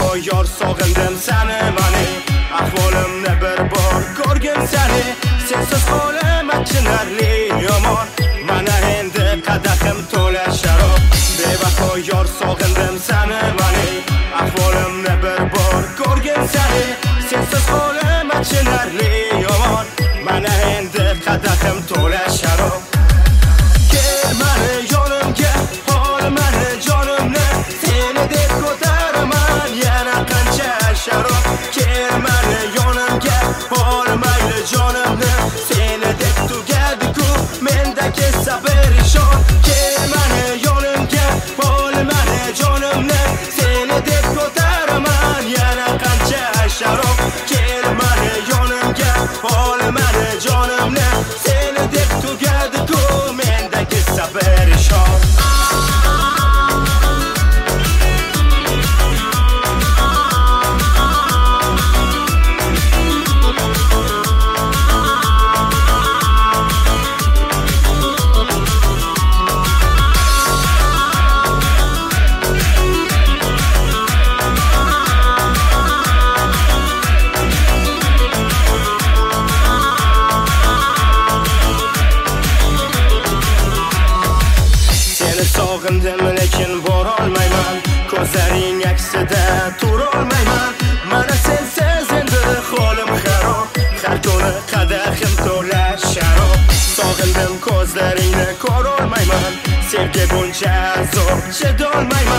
Bevafo yor sog'indim seni mani ahvolimni bir bor ko'rgin seni sensiz holim achinarli yomon mana endi qadahim to'la sharob Bevafo yor sog'indim seni mani ahvolimni bir bor ko'rgin seni sensiz holim achinarli yomon mana endi qadahim to'la sharob Kel mani yonimga ol mani jonimni seni deb ko'taraman yana qancha sharob Kel mani yonimga ol mayli jonimni seni deb tugadi-ku mendagi sabr ishon Kel mani yonimga ol mani jonimni seni deb ko'taraman yana qancha sharob Kel mani yonimga ol mani jonimni seni deb tugadi-ku mendagi sabr ishon Sog'indim lekin borolmayman ko'zlaring aksida turolmayman mana sensiz endi holim xarob har kuni qadahim to'la sharob Sog'indim ko'zlaringni ko'rolmayman sevgi buncha zo'r chidolmayman